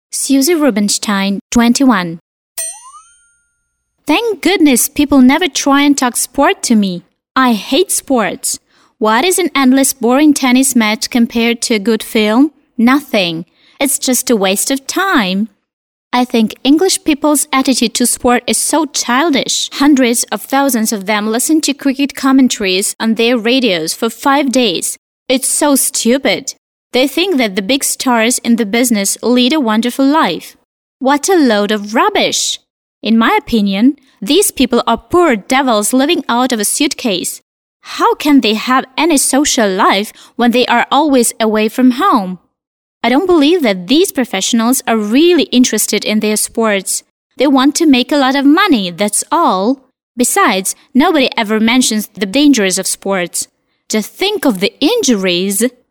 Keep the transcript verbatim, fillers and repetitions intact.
Susie Rubinstein, twenty-one. Thank goodness people never try and talk sport to me. I hate sports. What is an endless boring tennis match compared to a good film? Nothing. It's just a waste of time. I think English people's attitude to sport is so childish. Hundreds of thousands of them listen to cricket commentaries on their radios for five days. It's so stupid. They think that the big stars in the business lead a wonderful life. What a load of rubbish! In my opinion, these people are poor devils living out of a suitcase. How can they have any social life when they are always away from home? I don't believe that these professionals are really interested in their sports. They want to make a lot of money, that's all. Besides, nobody ever mentions the dangers of sports. Just think of the injuries.